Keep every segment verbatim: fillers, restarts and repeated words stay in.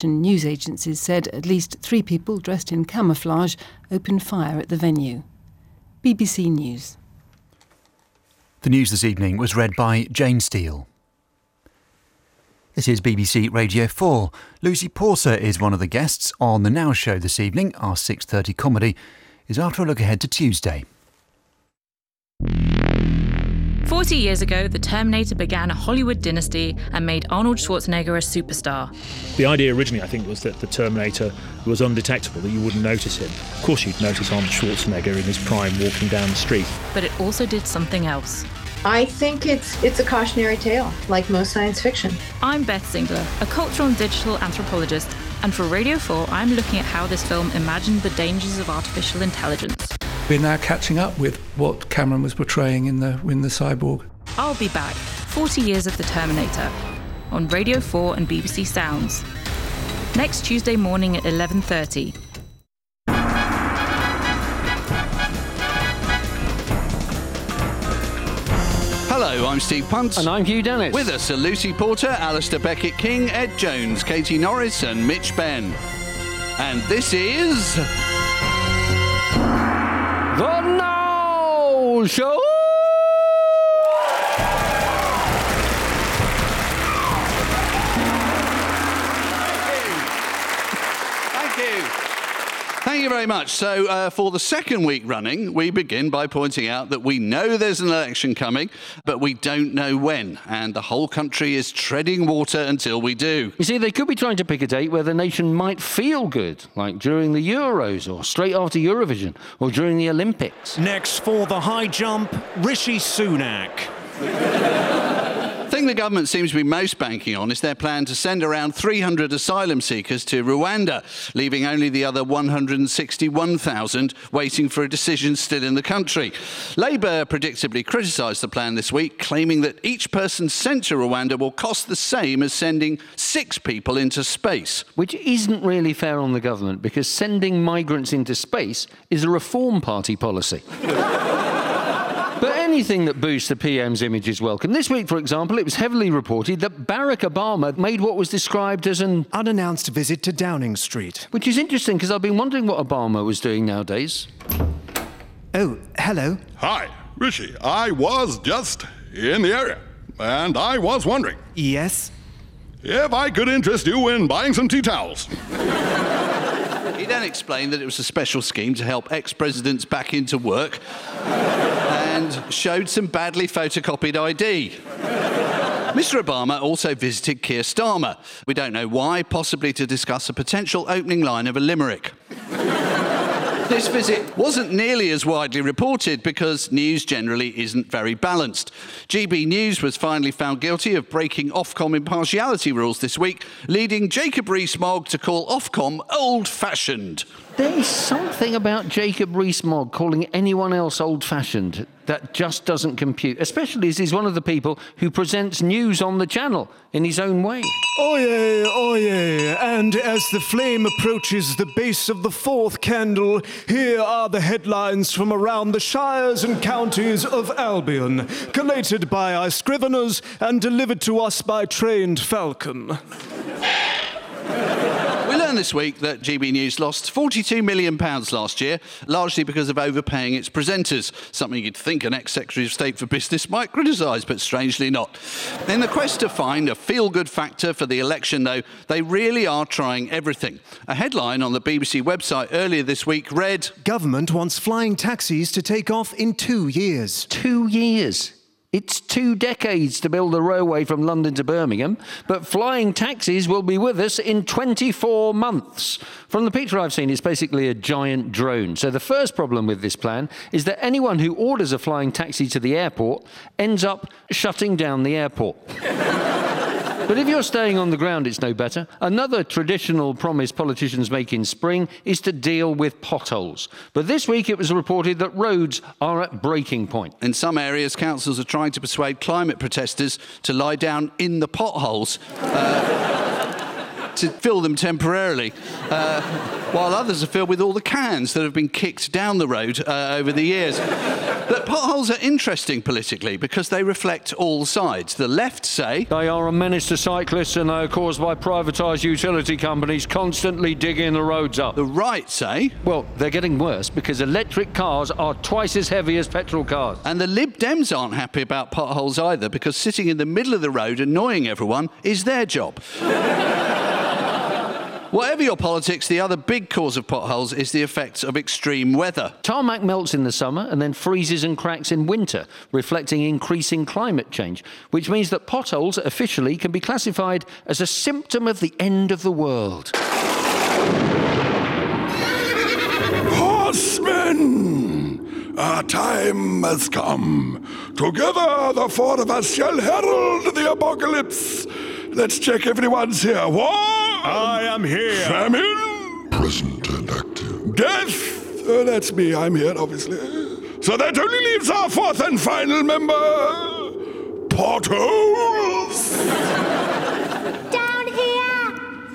News agencies said at least three people dressed in camouflage opened fire at the venue. B B C News. The news this evening was read by Jane Steele. This is B B C Radio four. Lucy Porter is one of the guests on The Now Show this evening. Our six thirty comedy is after a look ahead to Tuesday. Forty years ago, The Terminator began a Hollywood dynasty and made Arnold Schwarzenegger a superstar. The idea originally, I think, was that the Terminator was undetectable, that you wouldn't notice him. Of course you'd notice Arnold Schwarzenegger in his prime walking down the street. But it also did something else. I think it's it's a cautionary tale, like most science fiction. I'm Beth Singler, a cultural and digital anthropologist, and for Radio four, I'm looking at how this film imagined the dangers of artificial intelligence. We're now catching up with what Cameron was portraying in the in the Cyborg. I'll be back, forty years of The Terminator, on Radio four and B B C Sounds. Next Tuesday morning at eleven thirty. Hello, I'm Steve Punt. And I'm Hugh Dennis. With us are Lucy Porter, Alistair Beckett-King, Ed Jones, Katie Norris and Mitch Benn. And this is... The Now Show! Thank you. Thank you very much. So, uh, for the second week running, we begin by pointing out that we know there's an election coming, but we don't know when, and the whole country is treading water until we do. You see, they could be trying to pick a date where the nation might feel good, like during the Euros, or straight after Eurovision, or during the Olympics. Next for the high jump, Rishi Sunak. The thing the government seems to be most banking on is their plan to send around three hundred asylum seekers to Rwanda, leaving only the other one hundred sixty-one thousand waiting for a decision still in the country. Labour predictably criticised the plan this week, claiming that each person sent to Rwanda will cost the same as sending six people into space. Which isn't really fair on the government, because sending migrants into space is a Reform Party policy. But anything that boosts the P M's image is welcome. This week, for example, it was heavily reported that Barack Obama made what was described as an unannounced visit to Downing Street. Which is interesting, because I've been wondering what Obama was doing nowadays. Oh, hello. Hi, Rishi. I was just in the area, and I was wondering... Yes? If I could interest you in buying some tea towels. He then explained that it was a special scheme to help ex-presidents back into work and showed some badly photocopied I D. Mister Obama also visited Keir Starmer. We don't know why, possibly to discuss a potential opening line of a limerick. This visit wasn't nearly as widely reported because news generally isn't very balanced. G B News was finally found guilty of breaking Ofcom impartiality rules this week, leading Jacob Rees-Mogg to call Ofcom old-fashioned. There is something about Jacob Rees-Mogg calling anyone else old-fashioned that just doesn't compute, especially as he's one of the people who presents news on the channel in his own way. Oyez, oyez, and as the flame approaches the base of the fourth candle, here are the headlines from around the shires and counties of Albion, collated by our scriveners and delivered to us by trained falcon. We learned this week that G B News lost forty-two million pounds last year, largely because of overpaying its presenters, something you'd think an ex-Secretary of State for Business might criticise, but strangely not. In the quest to find a feel-good factor for the election, though, they really are trying everything. A headline on the B B C website earlier this week read... Government wants flying taxis to take off in two years. Two years? It's two decades to build a railway from London to Birmingham, but flying taxis will be with us in twenty-four months. From the picture I've seen, it's basically a giant drone. So the first problem with this plan is that anyone who orders a flying taxi to the airport ends up shutting down the airport. But if you're staying on the ground, it's no better. Another traditional promise politicians make in spring is to deal with potholes. But this week it was reported that roads are at breaking point. In some areas, councils are trying to persuade climate protesters to lie down in the potholes. Uh, to fill them temporarily, uh, while others are filled with all the cans that have been kicked down the road uh, over the years. But potholes are interesting politically because they reflect all sides. The left say they are a menace to cyclists and they are caused by privatised utility companies constantly digging the roads up. The right say, well, they're getting worse because electric cars are twice as heavy as petrol cars. And the Lib Dems aren't happy about potholes either because sitting in the middle of the road annoying everyone is their job. Whatever your politics, the other big cause of potholes is the effects of extreme weather. Tarmac melts in the summer and then freezes and cracks in winter, reflecting increasing climate change, which means that potholes officially can be classified as a symptom of the end of the world. Horsemen! Our time has come. Together, the four of us shall herald the apocalypse. Let's check everyone's here. War! I am here. Famine? Present and active. Death? Uh, that's me. I'm here, obviously. So that only leaves our fourth and final member. Potholes! Down here!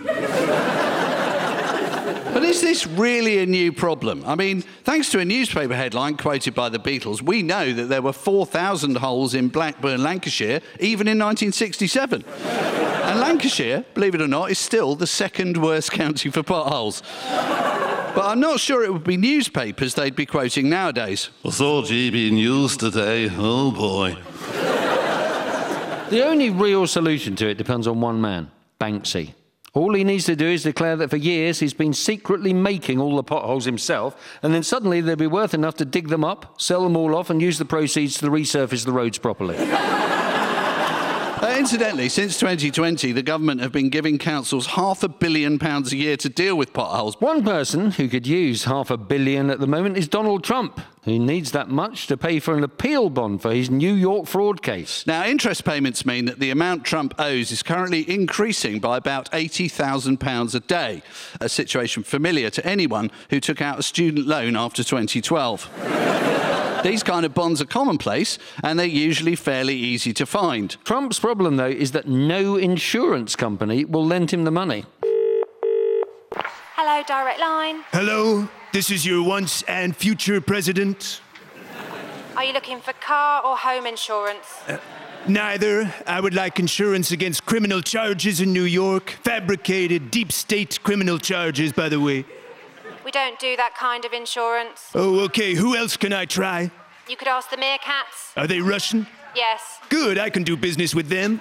But is this really a new problem? I mean, thanks to a newspaper headline quoted by the Beatles, we know that there were four thousand holes in Blackburn, Lancashire, even in nineteen sixty-seven. And Lancashire, believe it or not, is still the second worst county for potholes. But I'm not sure it would be newspapers they'd be quoting nowadays. I saw G B News today. Oh, boy. The only real solution to it depends on one man, Banksy. All he needs to do is declare that for years he's been secretly making all the potholes himself, and then suddenly they'll be worth enough to dig them up, sell them all off, and use the proceeds to resurface the roads properly. Uh, incidentally, since twenty twenty, the government have been giving councils half a billion pounds a year to deal with potholes. One person who could use half a billion at the moment is Donald Trump, who needs that much to pay for an appeal bond for his New York fraud case. Now, interest payments mean that the amount Trump owes is currently increasing by about eighty thousand pounds a day, a situation familiar to anyone who took out a student loan after twenty twelve. These kind of bonds are commonplace, and they're usually fairly easy to find. Trump's problem, though, is that no insurance company will lend him the money. Hello, Direct Line. Hello, this is your once and future president. Are you looking for car or home insurance? Uh, neither. I would like insurance against criminal charges in New York. Fabricated, deep state criminal charges, by the way. We don't do that kind of insurance. Oh, okay. Who else can I try? You could ask the meerkats. Are they Russian? Yes. Good, I can do business with them.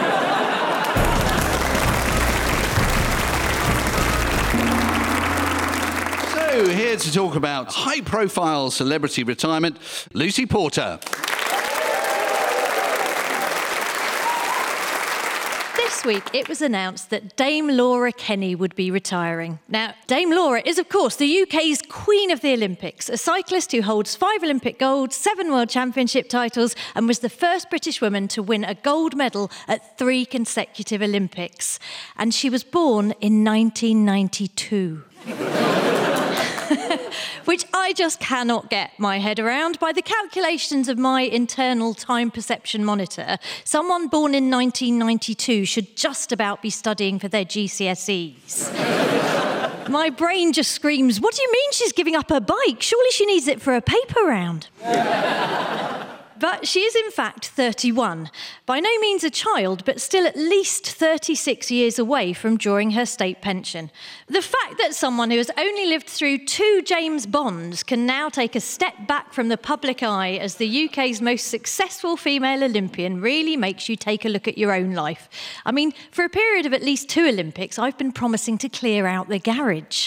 So, here to talk about high-profile celebrity retirement, Lucy Porter. This week, it was announced that Dame Laura Kenny would be retiring. Now, Dame Laura is, of course, the U K's Queen of the Olympics, a cyclist who holds five Olympic golds, seven World Championship titles, and was the first British woman to win a gold medal at three consecutive Olympics. And she was born in nineteen ninety-two. Which I just cannot get my head around. By the calculations of my internal time perception monitor, someone born in nineteen ninety-two should just about be studying for their G C S Es. My brain just screams, what do you mean she's giving up her bike? Surely she needs it for a paper round. But she is in fact thirty-one. By no means a child, but still at least thirty-six years away from drawing her state pension. The fact that someone who has only lived through two James Bonds can now take a step back from the public eye as the U K's most successful female Olympian really makes you take a look at your own life. I mean, for a period of at least two Olympics, I've been promising to clear out the garage.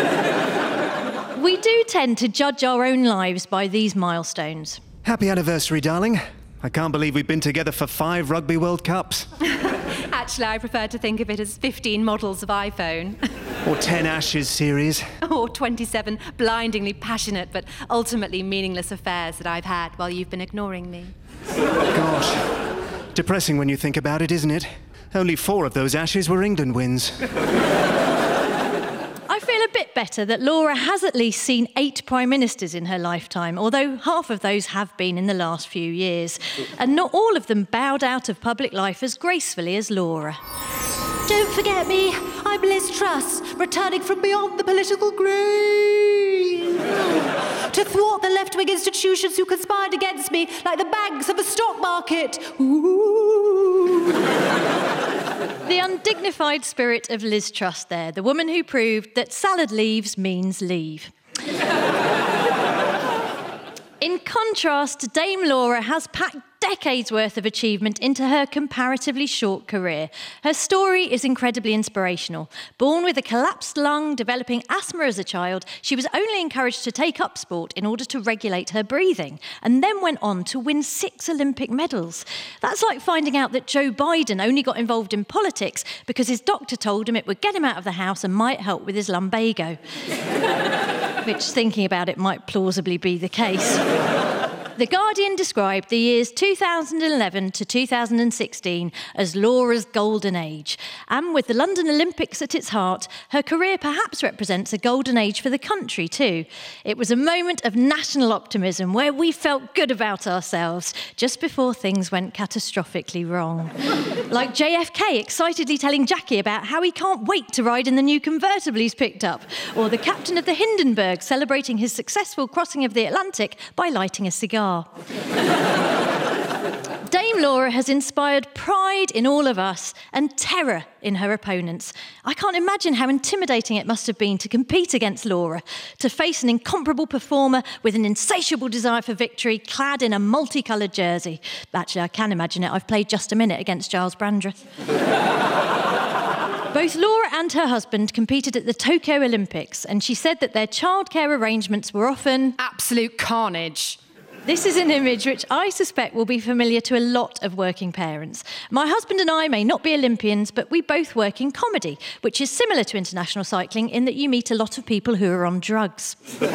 We do tend to judge our own lives by these milestones. Happy anniversary, darling. I can't believe we've been together for five Rugby World Cups. Actually, I prefer to think of it as fifteen models of iPhone. Or ten Ashes series. Or twenty-seven blindingly passionate but ultimately meaningless affairs that I've had while you've been ignoring me. Gosh. Depressing when you think about it, isn't it? Only four of those Ashes were England wins. I feel a bit better that Laura has at least seen eight prime ministers in her lifetime, although half of those have been in the last few years. And not all of them bowed out of public life as gracefully as Laura. Don't forget me. I'm Liz Truss, returning from beyond the political grave to thwart the left-wing institutions who conspired against me like the banks and the stock market. Ooh. The undignified spirit of Liz Truss there, the woman who proved that salad leaves means leave. In contrast, Dame Laura has packed decades worth of achievement into her comparatively short career. Her story is incredibly inspirational. Born with a collapsed lung, developing asthma as a child, she was only encouraged to take up sport in order to regulate her breathing, and then went on to win six Olympic medals. That's like finding out that Joe Biden only got involved in politics because his doctor told him it would get him out of the house and might help with his lumbago. Which, thinking about it, might plausibly be the case. The Guardian described the years two thousand eleven to two thousand sixteen as Laura's golden age. And with the London Olympics at its heart, her career perhaps represents a golden age for the country too. It was a moment of national optimism where we felt good about ourselves just before things went catastrophically wrong. Like J F K excitedly telling Jackie about how he can't wait to ride in the new convertible he's picked up, or the captain of the Hindenburg celebrating his successful crossing of the Atlantic by lighting a cigar. Dame Laura has inspired pride in all of us and terror in her opponents. I can't imagine how intimidating it must have been to compete against Laura, to face an incomparable performer with an insatiable desire for victory, clad in a multicoloured jersey. Actually, I can imagine it. I've played just a minute against Giles Brandreth. Both Laura and her husband competed at the Tokyo Olympics, and she said that their childcare arrangements were often absolute carnage. This is an image which I suspect will be familiar to a lot of working parents. My husband and I may not be Olympians, but we both work in comedy, which is similar to international cycling in that you meet a lot of people who are on drugs.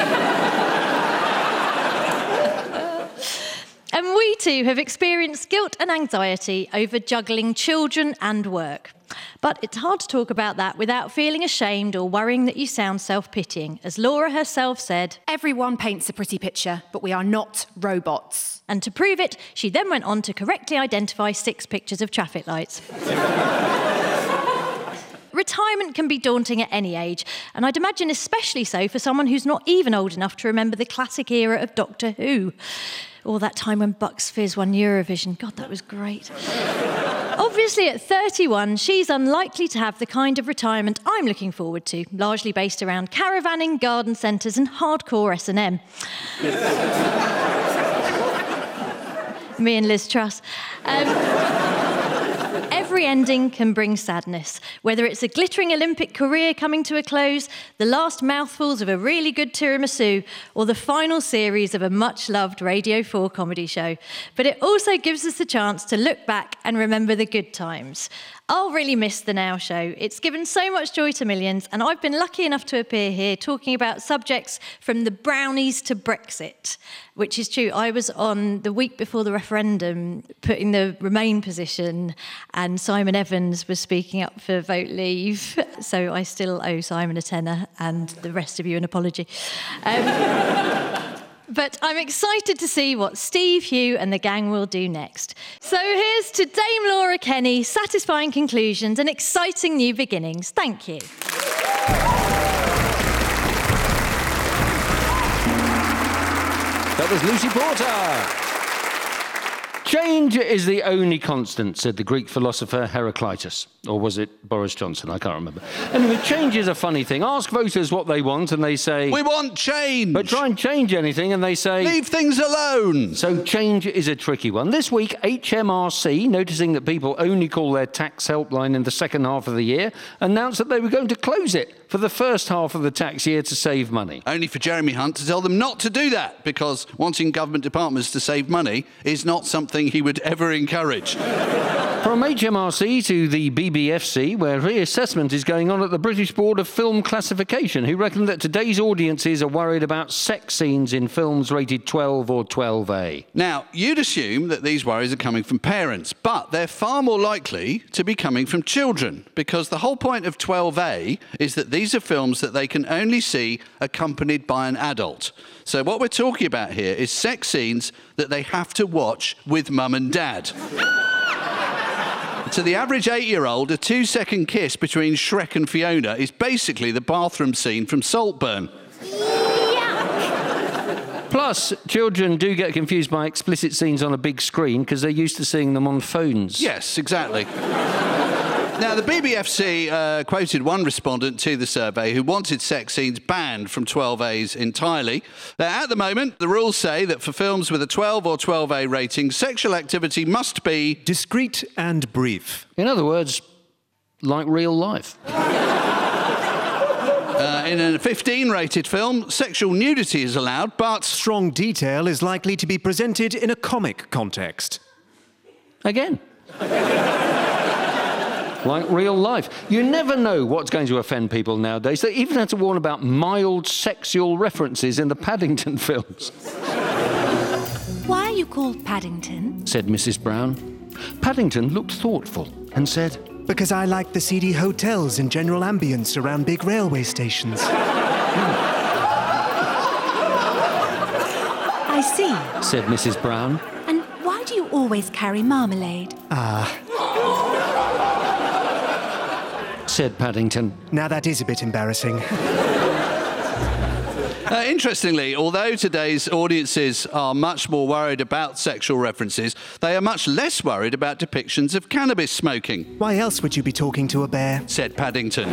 And we too have experienced guilt and anxiety over juggling children and work. But it's hard to talk about that without feeling ashamed or worrying that you sound self-pitying. As Laura herself said, everyone paints a pretty picture, but we are not robots. And to prove it, she then went on to correctly identify six pictures of traffic lights. Retirement can be daunting at any age, and I'd imagine especially so for someone who's not even old enough to remember the classic era of Doctor Who. Or that time when Bucks Fizz won Eurovision. God, that was great. Obviously, at thirty-one, she's unlikely to have the kind of retirement I'm looking forward to, largely based around caravanning, garden centres and hardcore S and M. Me and Liz Truss. Um, Every ending can bring sadness, whether it's a glittering Olympic career coming to a close, the last mouthfuls of a really good tiramisu, or the final series of a much-loved Radio four comedy show. But it also gives us a chance to look back and remember the good times. I'll really miss the Now Show. It's given so much joy to millions, and I've been lucky enough to appear here talking about subjects from the brownies to Brexit, which is true. I was on the week before the referendum putting the Remain position, and Simon Evans was speaking up for Vote Leave, so I still owe Simon a tenner and the rest of you an apology. Um, But I'm excited to see what Steve, Hugh and the gang will do next. So here's to Dame Laura Kenny, satisfying conclusions and exciting new beginnings. Thank you. That was Lucy Porter. Change is the only constant, said the Greek philosopher Heraclitus. Or was it Boris Johnson? I can't remember. Anyway, change is a funny thing. Ask voters what they want and they say... We want change! But try and change anything and they say... Leave things alone! So change is a tricky one. This week, H M R C, noticing that people only call their tax helpline in the second half of the year, announced that they were going to close it for the first half of the tax year to save money. Only for Jeremy Hunt to tell them not to do that, because wanting government departments to save money is not something he would ever encourage. From H M R C to the B B F C, where reassessment is going on at the British Board of Film Classification, who reckon that today's audiences are worried about sex scenes in films rated twelve or twelve A. Now, you'd assume that these worries are coming from parents, but they're far more likely to be coming from children, because the whole point of twelve A is that these are films that they can only see accompanied by an adult. So what we're talking about here is sex scenes that they have to watch with mum and dad. To the average eight-year-old, a two-second kiss between Shrek and Fiona is basically the bathroom scene from Saltburn. Plus, children do get confused by explicit scenes on a big screen because they're used to seeing them on phones. Yes, exactly. Now, the B B F C uh, quoted one respondent to the survey who wanted sex scenes banned from twelve A's entirely. Now, at the moment, the rules say that for films with a twelve or twelve A rating, sexual activity must be... discreet and brief. In other words, like real life. Uh, in a fifteen-rated film, sexual nudity is allowed, but... strong detail is likely to be presented in a comic context. Again. Like real life. You never know what's going to offend people nowadays. They even had to warn about mild sexual references in the Paddington films. Why are you called Paddington? Said Missus Brown. Paddington looked thoughtful and said... because I like the seedy hotels and general ambience around big railway stations. I see, said Missus Brown. And why do you always carry marmalade? Ah, said Paddington. Now that is a bit embarrassing. Uh, interestingly, although today's audiences are much more worried about sexual references, they are much less worried about depictions of cannabis smoking. Why else would you be talking to a bear? Said Paddington.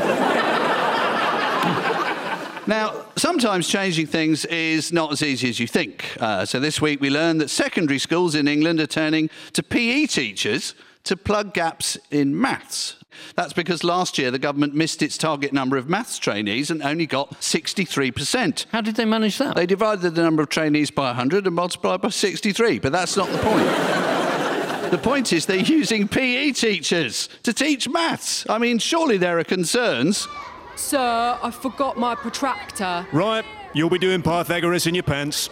Now, sometimes changing things is not as easy as you think. Uh, so this week we learned that secondary schools in England are turning to P E teachers to plug gaps in maths. That's because last year the government missed its target number of maths trainees and only got sixty-three percent. How did they manage that? They divided the number of trainees by one hundred and multiplied by sixty-three, but that's not the point. The point is they're using P E teachers to teach maths. I mean, surely there are concerns. Sir, I forgot my protractor. Right, you'll be doing Pythagoras in your pants.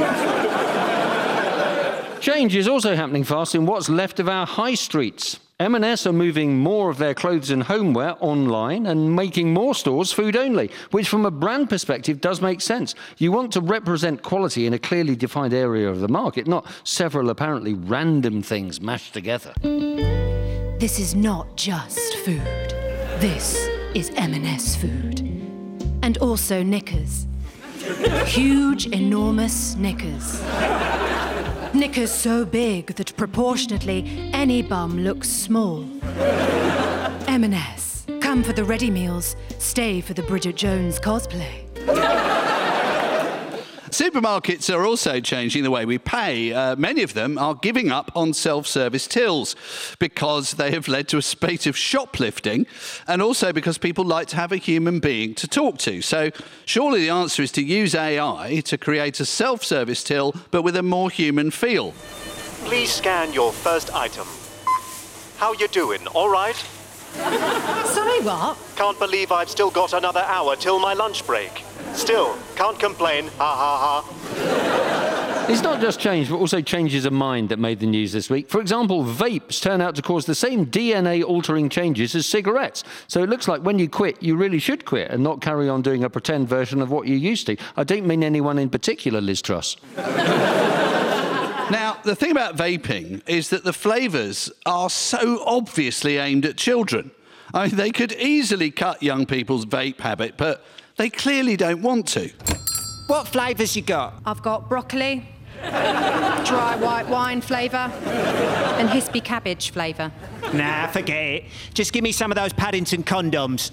Change is also happening fast in what's left of our high streets. M and S are moving more of their clothes and homeware online and making more stores food only, which from a brand perspective does make sense. You want to represent quality in a clearly defined area of the market, not several apparently random things mashed together. This is not just food. This is M and S food. And also knickers. Huge, enormous knickers. Knickers so big that proportionately any bum looks small. M and S. Come for the ready meals, stay for the Bridget Jones cosplay. Supermarkets are also changing the way we pay. Uh, many of them are giving up on self-service tills because they have led to a spate of shoplifting and also because people like to have a human being to talk to. So surely the answer is to use A I to create a self-service till but with a more human feel. Please scan your first item. How you doing? All right? Sorry, what? Can't believe I've still got another hour till my lunch break. Still, can't complain, ha ha ha. It's not just change, but also changes of mind that made the news this week. For example, vapes turn out to cause the same D N A-altering changes as cigarettes. So it looks like when you quit, you really should quit and not carry on doing a pretend version of what you used to. I don't mean anyone in particular, Liz Truss. Now, the thing about vaping is that the flavours are so obviously aimed at children. I mean, they could easily cut young people's vape habit, but they clearly don't want to. What flavours you got? I've got broccoli, dry white wine flavour, and hispy cabbage flavour. Nah, forget it. Just give me some of those Paddington condoms.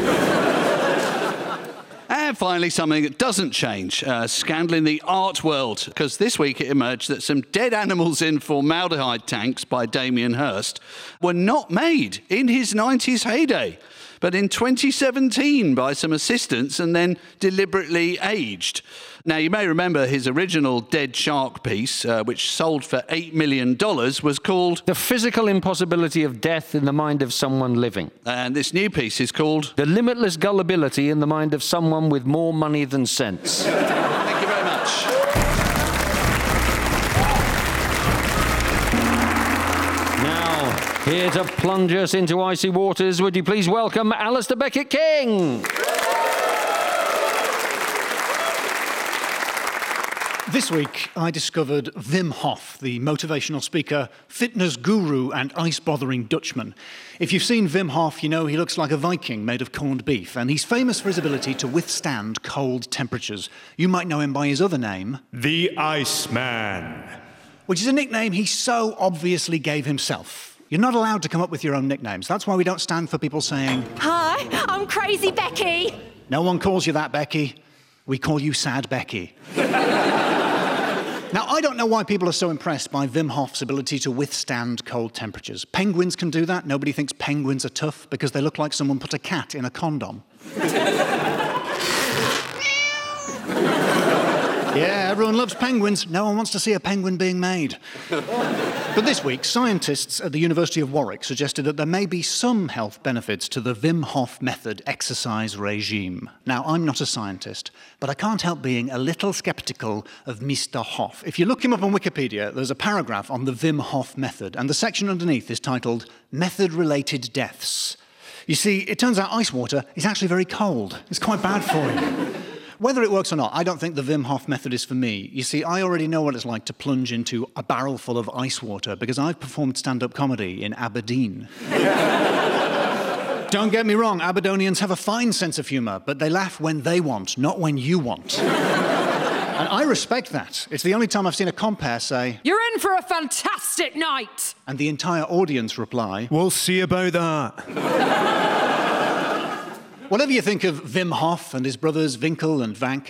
And finally, something that doesn't change, uh, scandal in the art world, because this week it emerged that some dead animals in formaldehyde tanks by Damien Hirst were not made in his nineties heyday, but in twenty seventeen by some assistants and then deliberately aged. Now, you may remember his original Dead Shark piece, uh, which sold for eight million dollars, was called The Physical Impossibility of Death in the Mind of Someone Living. And this new piece is called The Limitless Gullibility in the Mind of Someone with More Money Than Sense. Thank you very much. Now, here to plunge us into icy waters, would you please welcome Alistair Beckett-King? This week, I discovered Wim Hof, the motivational speaker, fitness guru, and ice-bothering Dutchman. If you've seen Wim Hof, you know he looks like a Viking made of corned beef, and he's famous for his ability to withstand cold temperatures. You might know him by his other name, the Iceman, which is a nickname he so obviously gave himself. You're not allowed to come up with your own nicknames. That's why we don't stand for people saying, "Hi, I'm Crazy Becky." No one calls you that, Becky. We call you Sad Becky. Now, I don't know why people are so impressed by Wim Hof's ability to withstand cold temperatures. Penguins can do that. Nobody thinks penguins are tough because they look like someone put a cat in a condom. Yeah, everyone loves penguins. No one wants to see a penguin being made. But this week, scientists at the University of Warwick suggested that there may be some health benefits to the Wim Hof method exercise regime. Now, I'm not a scientist, but I can't help being a little sceptical of Mister Hof. If you look him up on Wikipedia, there's a paragraph on the Wim Hof method, and the section underneath is titled Method-Related Deaths. You see, it turns out ice water is actually very cold. It's quite bad for you. Whether it works or not, I don't think the Wim Hof method is for me. You see, I already know what it's like to plunge into a barrel full of ice water because I've performed stand-up comedy in Aberdeen. Don't get me wrong, Aberdonians have a fine sense of humour, but they laugh when they want, not when you want. And I respect that. It's the only time I've seen a compere say, "You're in for a fantastic night!" and the entire audience reply, "We'll see about that." Whatever you think of Wim Hof and his brothers Winkel and Vank,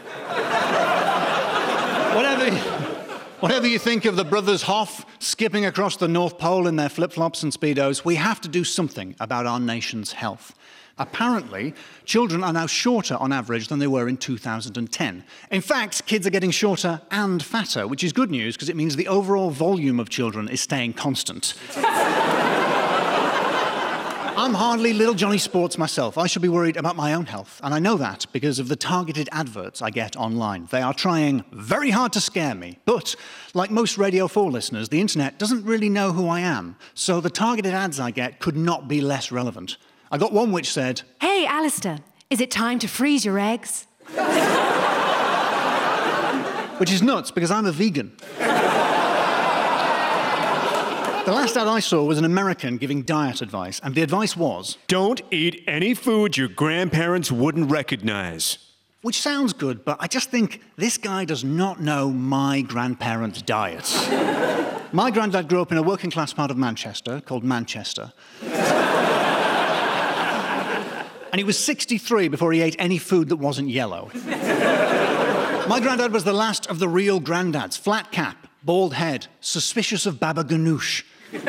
whatever, whatever you think of the brothers Hof skipping across the North Pole in their flip-flops and Speedos, we have to do something about our nation's health. Apparently, children are now shorter on average than they were in two thousand ten. In fact, kids are getting shorter and fatter, which is good news because it means the overall volume of children is staying constant. I'm hardly little Johnny Sports myself. I should be worried about my own health, and I know that because of the targeted adverts I get online. They are trying very hard to scare me, but like most Radio four listeners, the internet doesn't really know who I am, so the targeted ads I get could not be less relevant. I got one which said, "Hey, Alistair, is it time to freeze your eggs?" Which is nuts because I'm a vegan. The last ad I saw was an American giving diet advice, and the advice was, "Don't eat any food your grandparents wouldn't recognize." Which sounds good, but I just think this guy does not know my grandparents' diets. My granddad grew up in a working-class part of Manchester called Manchester. And he was sixty-three before he ate any food that wasn't yellow. My granddad was the last of the real granddads. Flat cap, bald head, suspicious of baba ganoush.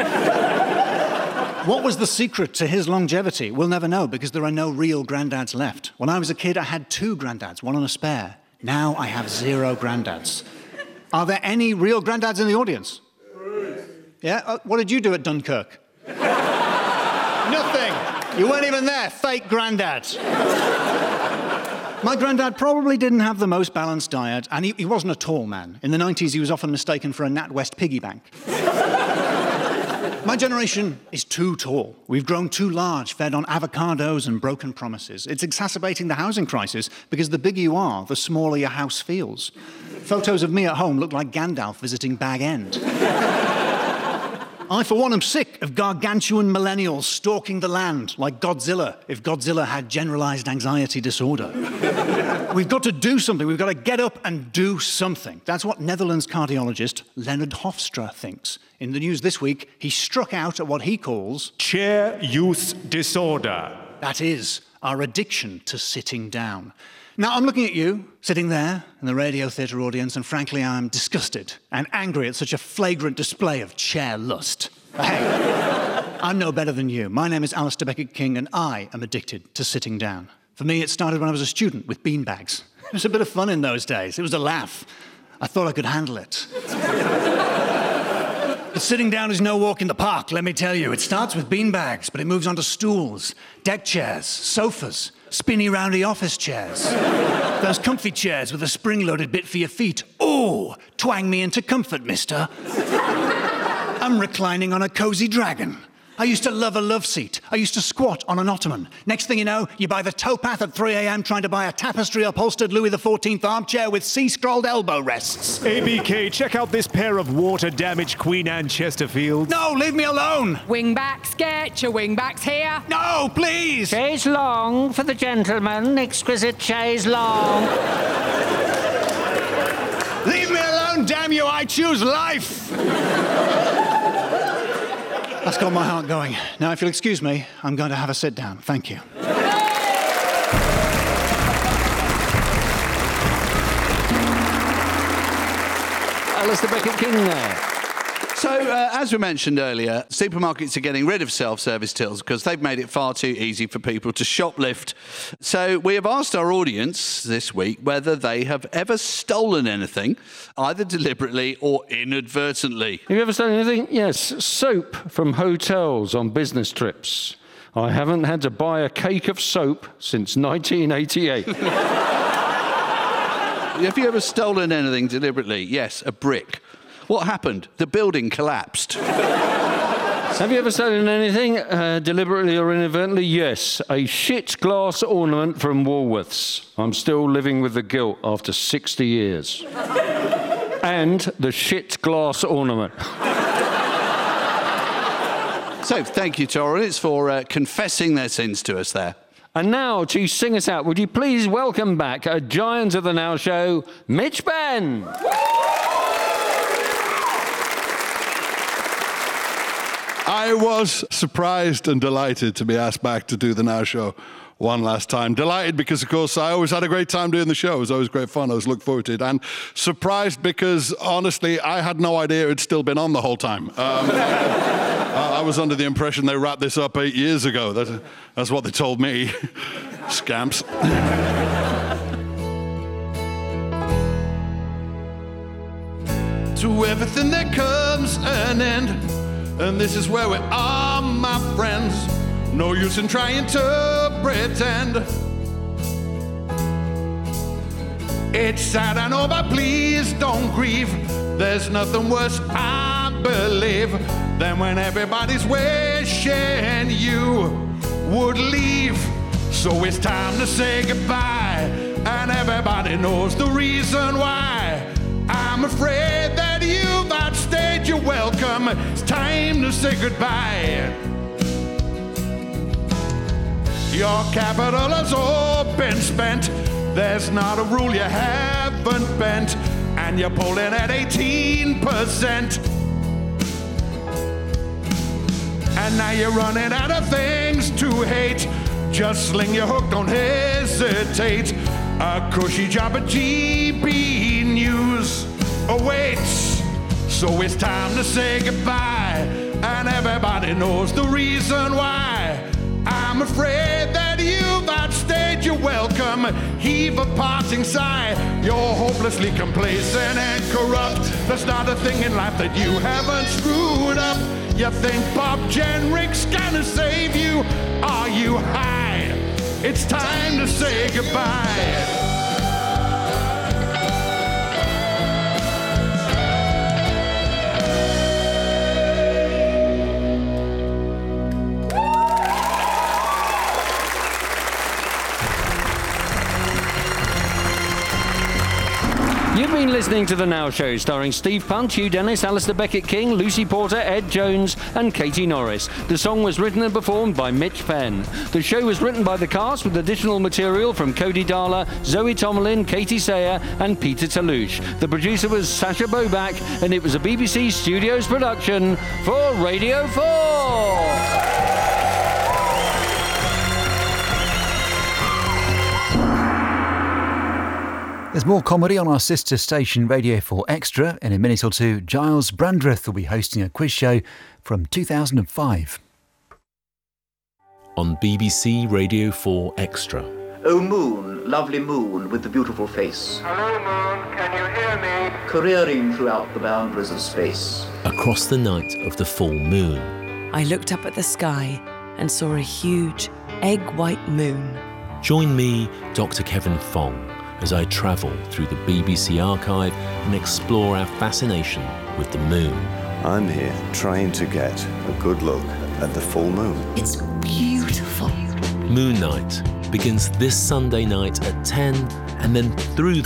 What was the secret to his longevity? We'll never know because there are no real granddads left. When I was a kid, I had two granddads, one on a spare. Now I have zero granddads. Are there any real granddads in the audience? Yeah? Uh, what did you do at Dunkirk? Nothing. You weren't even there, fake granddad. My granddad probably didn't have the most balanced diet, and he, he wasn't a tall man. In the nineties, he was often mistaken for a NatWest piggy bank. My generation is too tall. We've grown too large, fed on avocados and broken promises. It's exacerbating the housing crisis because the bigger you are, the smaller your house feels. Photos of me at home look like Gandalf visiting Bag End. I, for one, am sick of gargantuan millennials stalking the land like Godzilla if Godzilla had generalized anxiety disorder. We've got to do something. We've got to get up and do something. That's what Netherlands cardiologist Leonard Hofstra thinks. In the news this week, he struck out at what he calls chair use disorder. That is, our addiction to sitting down. Now, I'm looking at you, sitting there in the Radio Theatre audience, and frankly, I'm disgusted and angry at such a flagrant display of chair lust. Hey, I'm no better than you. My name is Alistair Beckett-King, and I am addicted to sitting down. For me, it started when I was a student with beanbags. It was a bit of fun in those days. It was a laugh. I thought I could handle it. But sitting down is no walk in the park, let me tell you. It starts with beanbags, but it moves on to stools, deck chairs, sofas, spinny roundy office chairs. Those comfy chairs with a spring-loaded bit for your feet. Oh, twang me into comfort, mister. I'm reclining on a cozy dragon. I used to love a love seat. I used to squat on an ottoman. Next thing you know, you buy the towpath at three a.m. trying to buy a tapestry-upholstered Louis the fourteenth armchair with C-scrolled elbow rests. A B K, check out this pair of water-damaged Queen Anne Chesterfields. No, leave me alone! Wingbacks, get your wingbacks here. No, please! Chaise long for the gentleman. Exquisite chaise long. Leave me alone, damn you! I choose life! That's got my heart going. Now, if you'll excuse me, I'm going to have a sit down. Thank you. Alistair Beckett-King there. So, uh, as we mentioned earlier, supermarkets are getting rid of self-service tills because they've made it far too easy for people to shoplift. So we have asked our audience this week whether they have ever stolen anything, either deliberately or inadvertently. Have you ever stolen anything? Yes, soap from hotels on business trips. I haven't had to buy a cake of soap since nineteen eighty-eight. Have you ever stolen anything deliberately? Yes, a brick. What happened? The building collapsed. Have you ever stolen anything, uh, deliberately or inadvertently? Yes, a shit glass ornament from Woolworths. I'm still living with the guilt after sixty years. And the shit glass ornament. So, thank you to our audience for uh, confessing their sins to us there. And now, to sing us out, would you please welcome back a giant of the Now Show, Mitch Benn. I was surprised and delighted to be asked back to do the Now Show one last time. Delighted because, of course, I always had a great time doing the show. It was always great fun. I was looking forward to it. And surprised because, honestly, I had no idea it'd still been on the whole time. Um, I was under the impression they wrapped this up eight years ago. That, that's what they told me. Scamps. To everything there comes an end, and this is where we are, my friends. No use in trying to pretend. It's sad, I know, but please don't grieve. There's nothing worse, I believe, than when everybody's wishing you would leave. So it's time to say goodbye, and everybody knows the reason why. I'm afraid that you've outstayed your welcome. It's time to say goodbye. Your capital has all been spent. There's not a rule you haven't bent, and you're polling at eighteen percent. And now you're running out of things to hate. Just sling your hook, don't hesitate. A cushy job at G B News awaits. So it's time to say goodbye, and everybody knows the reason why. I'm afraid that you've outstayed your welcome. Heave a parting sigh. You're hopelessly complacent and corrupt. There's not a thing in life that you haven't screwed up. You think Bob Jenrick's gonna save you? Are you high? It's time to say goodbye. You've been listening to The Now Show, starring Steve Punt, Hugh Dennis, Alistair Beckett-King, Lucy Porter, Ed Jones and Katie Norris. The song was written and performed by Mitch Penn. The show was written by the cast with additional material from Cody Darla, Zoe Tomlin, Katie Sayer and Peter Toulouche. The producer was Sasha Bobak, and it was a B B C Studios production for Radio four. There's more comedy on our sister station Radio four Extra. In a minute or two, Giles Brandreth will be hosting a quiz show from two thousand five. On B B C Radio four Extra. Oh moon, lovely moon with the beautiful face. Hello moon, can you hear me? Careering throughout the boundaries of space. Across the night of the full moon. I looked up at the sky and saw a huge egg-white moon. Join me, Doctor Kevin Fong, as I travel through the B B C archive and explore our fascination with the moon. I'm here trying to get a good look at the full moon. It's beautiful. Moon Night begins this Sunday night at ten and then through